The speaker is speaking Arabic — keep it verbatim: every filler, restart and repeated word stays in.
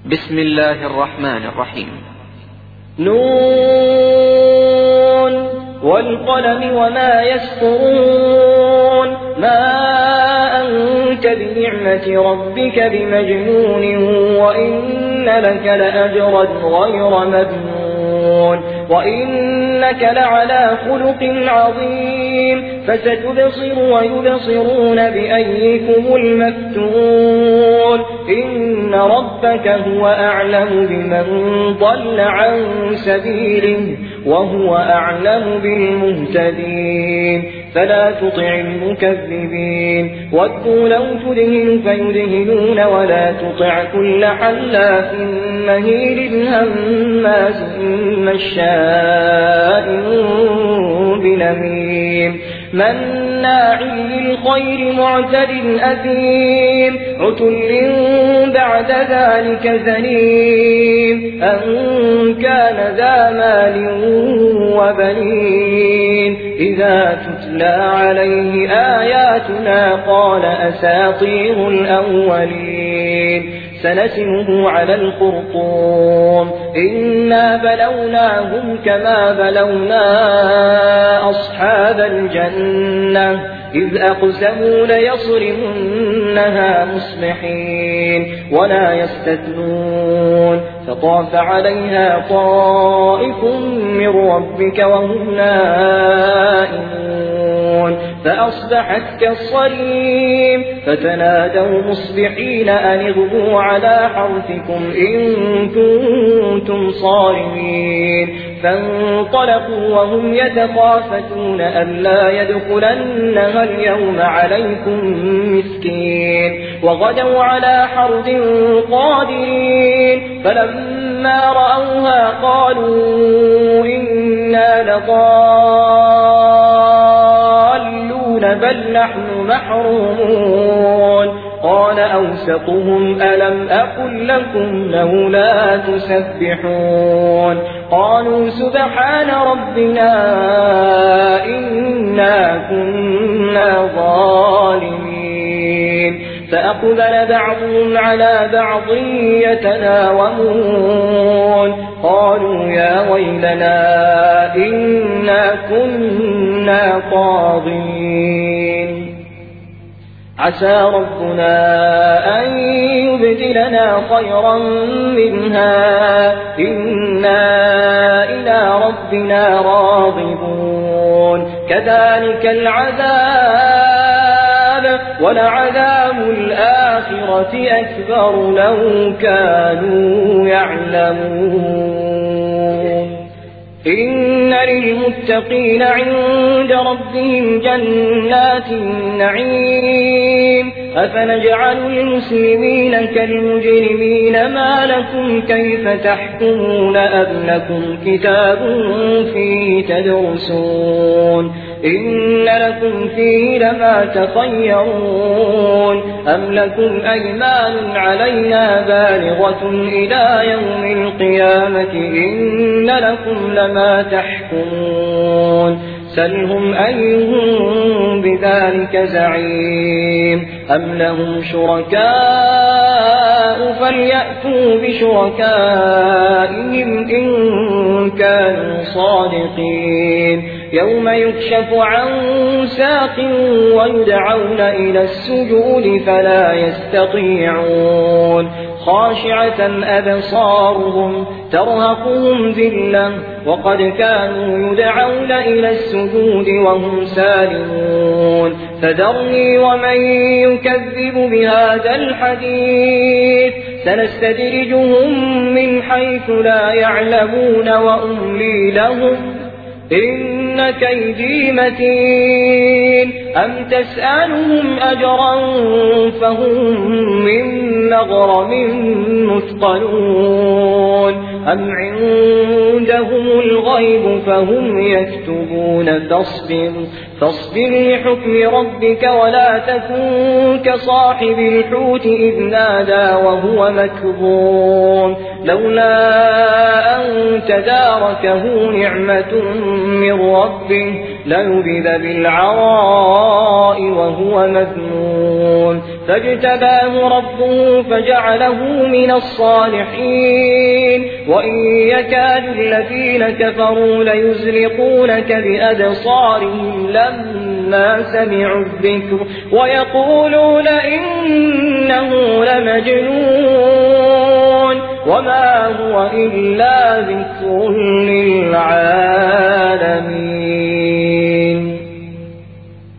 بسم الله الرحمن الرحيم. نون والقلم وما يسطرون ما أنت بنعمة ربك بمجنون وإن لك لأجرا غير ممنون وإنك لعلى خلق عظيم فستبصر ويبصرون بأيكم المفتون إن ربك هو أعلم بمن ضل عن سبيله وهو أعلم بالمهتدين فلا تطع المكذبين ودوا لو تدهن فيدهنون ولا تطع كل حلاف مهيل هماز مشاء بنميم مناع للخير معتد أثيم عتل بعد ذلك زنيم أن كان ذا مال وبنين إذا تتلى عليه آياتنا قال أساطير الأولين سنسمه على الخرطوم إنا بلوناهم كما بلونا أصحاب الجنة إذ أقسموا ليصرمنها مصبحين ولا يستثنون فطاف عليها طائف من ربك وهم نائمون فأصبحت كالصريم فتنادوا مصبحين أن اغدوا على حرثكم إن كنتم صارمين فانطلقوا وهم يتخافتون ألا يدخلنها اليوم عليكم مسكين وغدوا على حرد قادرين فلما رأوها قالوا إنا لضالون بل نحن محرومون قال أوسطهم ألم أقل لكم لولا تسبحون قالوا سبحان ربنا إنا كنا ظالمين فأقبل بعضهم على بعض يتناومون قالوا يا ويلنا إنا كنا طاغين عسى ربنا أن يبدلنا خيرا منها إنا إلى ربنا راغبون كذلك العذاب ولعذاب الآخرة أكبر لو كانوا يعلمون إن للمتقين عند ربهم جنات النعيم أفنجعل المسلمين كالمجرمين ما لكم كيف تحكمون أم لكم كتاب فيه تدرسون إن لكم فيه لما تخيرون أم لكم أيمان علينا بالغة إلى يوم القيامة إن لكم لما تحكمون سلهم أيهم بذلك زعيم أم لهم شركاء فليأتوا بشركائهم إن كانوا صادقين يوم يكشف عن ساق ويدعون إلى السجود فلا يستطيعون خاشعة أبصارهم ترهقهم ذلة وقد كانوا يدعون إلى السجود وهم سالمون فذرني ومن يكذب بهذا الحديث سنستدرجهم من حيث لا يعلمون وأملي لهم إن كيدي متين أم تسألهم أجرا فهم من مغرم مثقلون أم عندهم الغيب فهم يكتبون فاصبر فاصبر لحكم ربك ولا تكن كصاحب الحوت إذ نادى وهو مكظوم لولا أن تداركه نعمة من ربه لنبذ بالعراء وهو مذموم فاجتباه ربه فجعله من الصالحين وإن يكاد الذين كفروا ليزلقونك بأبصارهم لما سمعوا الذكر ويقولون إنه لمجنون وما هو إلا ذكر للعالمين.